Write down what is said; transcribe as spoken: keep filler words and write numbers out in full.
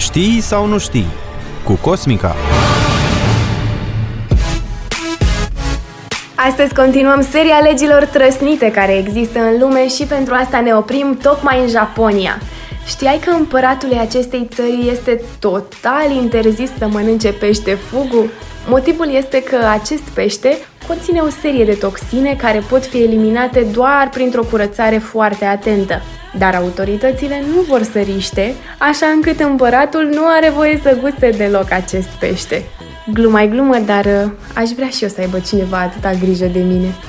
Știi sau nu știi? Cu Cosmica. Astăzi continuăm seria legilor trăsnite care există în lume și pentru asta ne oprim tocmai în Japonia. Știai că împăratului acestei țări este total interzis să mănânce pește fugu? Motivul este că acest pește conține o serie de toxine care pot fi eliminate doar printr-o curățare foarte atentă. Dar autoritățile nu vor să riște, așa încât împăratul nu are voie să guste deloc acest pește. Gluma-i glumă, dar aș vrea și eu să aibă cineva atâta grijă de mine.